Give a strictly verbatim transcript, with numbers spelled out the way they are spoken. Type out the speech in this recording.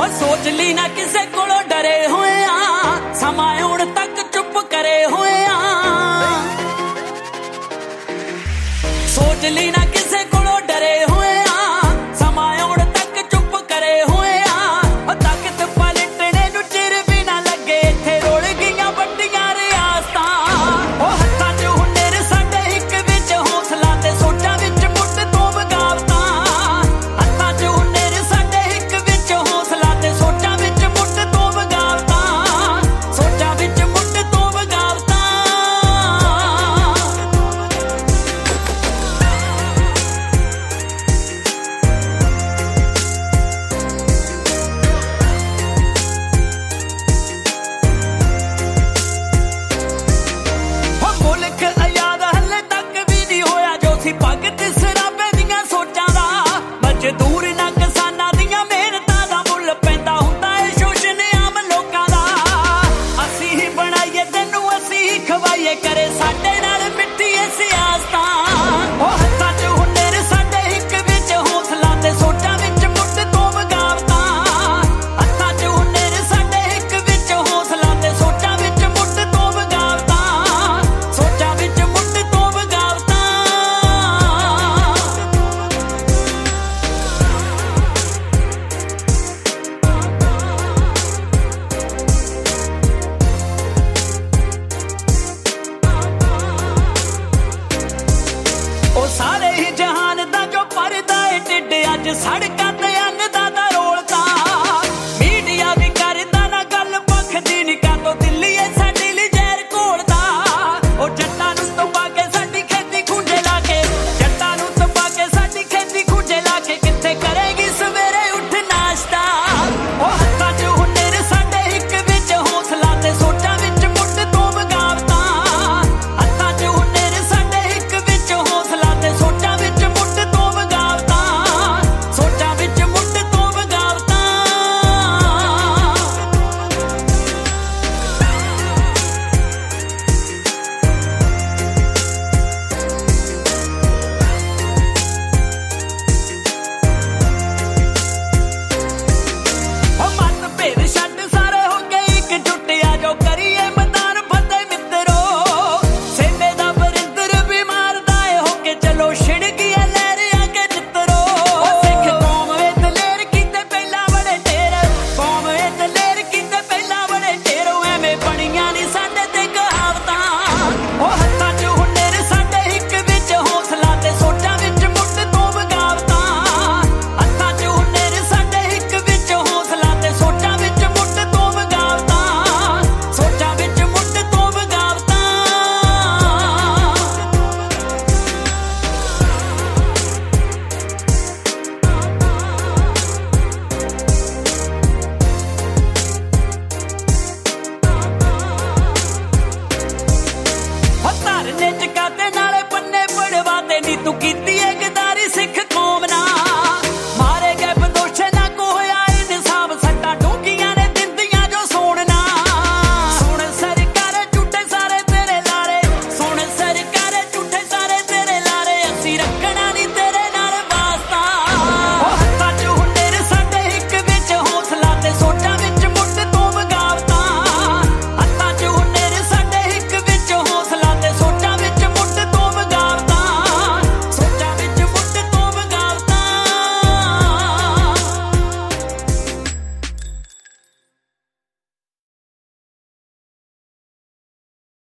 सोच ली ना किसे कोलों डरे हुए आ, समा हुण तक चुप करे हुए आ। सोच ली ना किसे कोलों डरे हुए आ, समा हुण तक चुप करे हुए आ। ताकत पलटने नूं चिर भी ना लगे, इत्थे रोल गईयां वड्डियां रियासतां। हत्थां च हुनर साडे हिक विच हौसला ते सोचां विच मुੱਢ ਤੋਂ ਬਗਾਵਤਾਂ। हत्थां च हुनर साडे हिक विच हौसला ते सोचां विच मुੱਢ ਤੋਂ ਬਗਾਵਤਾਂ। सोचां विच मुੱਢ ਤੋਂ ਬਗਾਵਤਾਂ। मुल्क आजाद हले तक भी नहीं होया जो सी पग ते सराबे दियां सोचां दा। मजदूर ना किसानां दियां मेहनतां दा मुੱਲ पैंदा हुंदा है शोषण आम लोकां दा। असीं ही बनाईए तैनूं असीं ही खवाईए, करे साडे नाल मिट्ठी ए सियासतां। ओ हत्थां च हुनर साडे हिक विच हौसला ते सोचां विच मुੱਢ ਤੋਂ ਬਗਾਵਤਾਂ। हत्थां च हुनर साडे हिक विच हौसला ते सोचां विच मुੱਢ ਤੋਂ ਬਗਾਵਤਾਂ। सोचां विच मुੱਢ ਤੋਂ ਬਗਾਵਤਾਂ। ओ सारे ही जहान दा जो परदा है टिड्ड अज सड़क